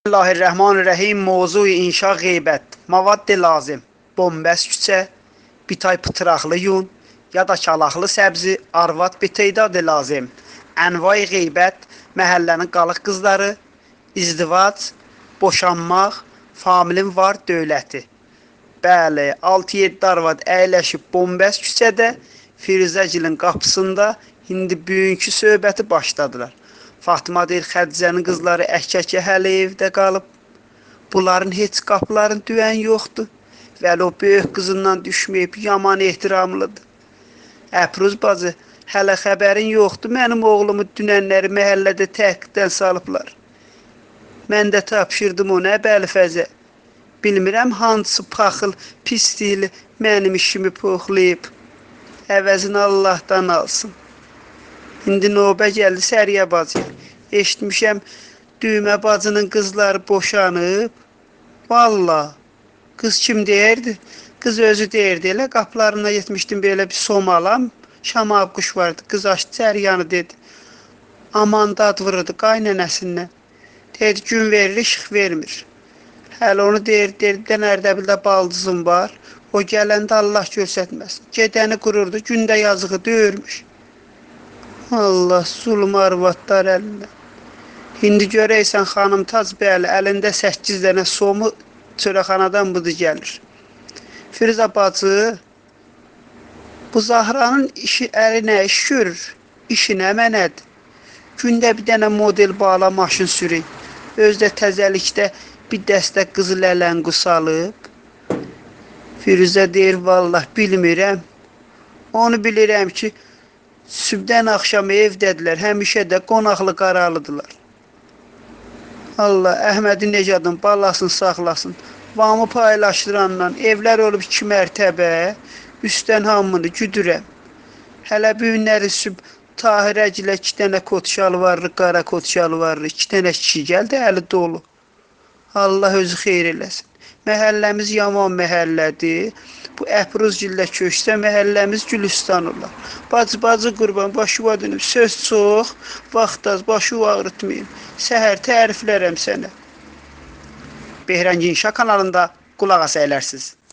Bismillahirrahmanirrahim. Mövzu inşa qeybət. Mavad lazım. Bombəs küçə, bitay pıtıraqlı yun, ya da çalaqlı səbzi, arvad biteyda lazım. Ənvay qeybət, məhəllənin qalıq qızları, izdivac, boşanmaq, familin var dövləti. Bəli, 6-7 arvad əyləşib bombəs küçədə, Firuzəgilin qapısında indi bugünkü söhbəti başladılar. Fatıma deyir, Xədicənin qızları əkə-əkə hələ evdə qalıb. Bunların heç qapıların düyən yoxdur. Vəli o böyük qızından düşməyib, yaman ehtiramlıdır. Əpruz bacı, hələ xəbərin yoxdur, mənim oğlumu dünənləri məhəllədə təhqiddən salıblar. Mən də tapşırdım ona, bəli fəzə. Bilmirəm, hansı paxıl, pislikli mənim işimi poxlayıb. Əvəzini Allahdan alsın. İndi növbə gəldi Səriyə bacıya. Eşitmişəm, Düymə bacının qızları boşanıb. Valla, qız kim deyirdi? Qız özü deyirdi, elə qapılarına yetmişdim belə bir somalam. Şamab quş vardı, qız açdı Səriyanı dedi. Aman dad vururdu qaynənəsindən. Dedi, gün verir, işıq vermir. Hələ onu deyirdi, dənərdə bildə baldızım var. O gələndə Allah görsətməsin. Gedəni qururdu, gündə yazığı döyürmüş. Allah, zulm arvadlar əlindən. İndi görəysən xanım Tac bəli, əlində 8 dənə somu çörəxanadan budu gəlir. Firuzə bacı, bu Zahranın işi əli nə iş görür? İşi nə mənədir? Gündə bir dənə model bağla maşın sürür. Özdə təzəlikdə bir dəstə qızıl ələnqu salıb. Firuzə deyir, vallah bilmirəm. Onu bilirəm ki, sübdən axşam evdədilər, həmişə də qonaqlı qaralıdılar. Allah, Əhmədi Necadın balasını saxlasın. Vamı paylaşdırandan evlər olub 2 mərtəbə, üstdən hamını güdürəm. Hələ bu günləri süb Tahirəgilə 2 dənə kot şalvarlı, qara kot şalvarlı, 2 dənə kişi gəldi, əli dolu. Allah özü xeyr eləsin. Məhəlləmiz yaman məhəllədir. Bu Əpruzgillə köçsə məhəlləmiz Gülüstan olar. Bacı qurban, başı vadınıb, söz çox, vaxt az, başı ağrıtmayın. Səhər təriflərəm sənə. Behrangi İnşa kanalında qulaq asa elərsiniz.